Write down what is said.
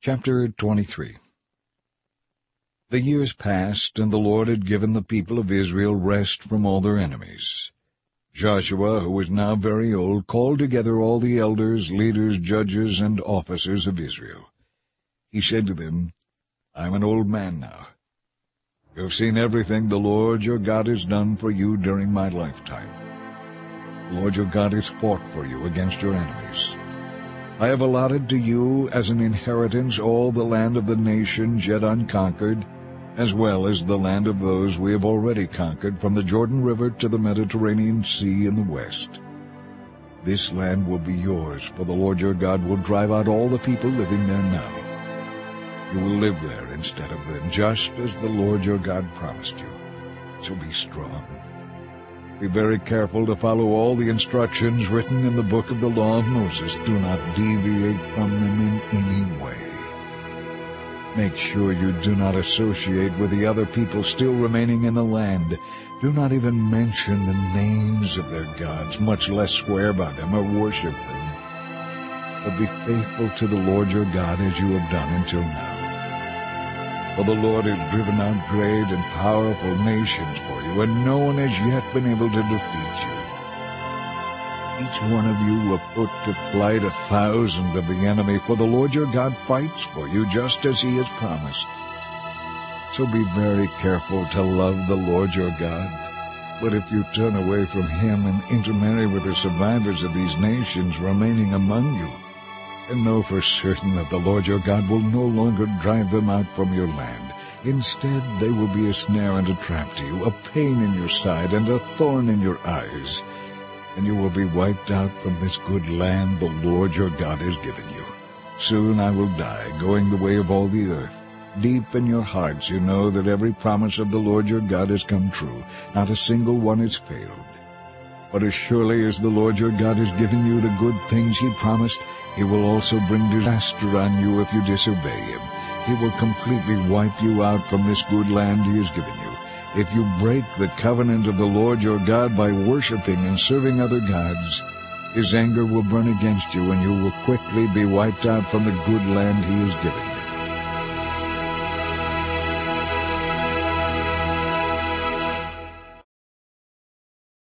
Chapter 23. The years passed, and the Lord had given the people of Israel rest from all their enemies. Joshua, who was now very old, called together all the elders, leaders, judges, and officers of Israel. He said to them, "I am an old man now. You have seen everything the Lord your God has done for you during my lifetime. The Lord your God has fought for you against your enemies. I have allotted to you as an inheritance all the land of the nations yet unconquered, as well as the land of those we have already conquered, from the Jordan River to the Mediterranean Sea in the west. This land will be yours, for the Lord your God will drive out all the people living there now. You will live there instead of them, just as the Lord your God promised you. So be strong. Be very careful to follow all the instructions written in the book of the law of Moses. Do not deviate from them in any way. Make sure you do not associate with the other people still remaining in the land. Do not even mention the names of their gods, much less swear by them or worship them. But be faithful to the Lord your God as you have done until now. For the Lord has driven out great and powerful nations for you, and no one has yet been able to defeat you. Each one of you will put to flight 1,000 of the enemy, for the Lord your God fights for you just as he has promised. So be very careful to love the Lord your God. But if you turn away from him and intermarry with the survivors of these nations remaining among you, and know for certain that the Lord your God will no longer drive them out from your land. Instead, they will be a snare and a trap to you, a pain in your side and a thorn in your eyes, and you will be wiped out from this good land the Lord your God has given you. Soon I will die, going the way of all the earth. Deep in your hearts you know that every promise of the Lord your God has come true. Not a single one has failed. But as surely as the Lord your God has given you the good things he promised, he will also bring disaster on you if you disobey him. He will completely wipe you out from this good land he has given you. If you break the covenant of the Lord your God by worshiping and serving other gods, his anger will burn against you, and you will quickly be wiped out from the good land he has given you.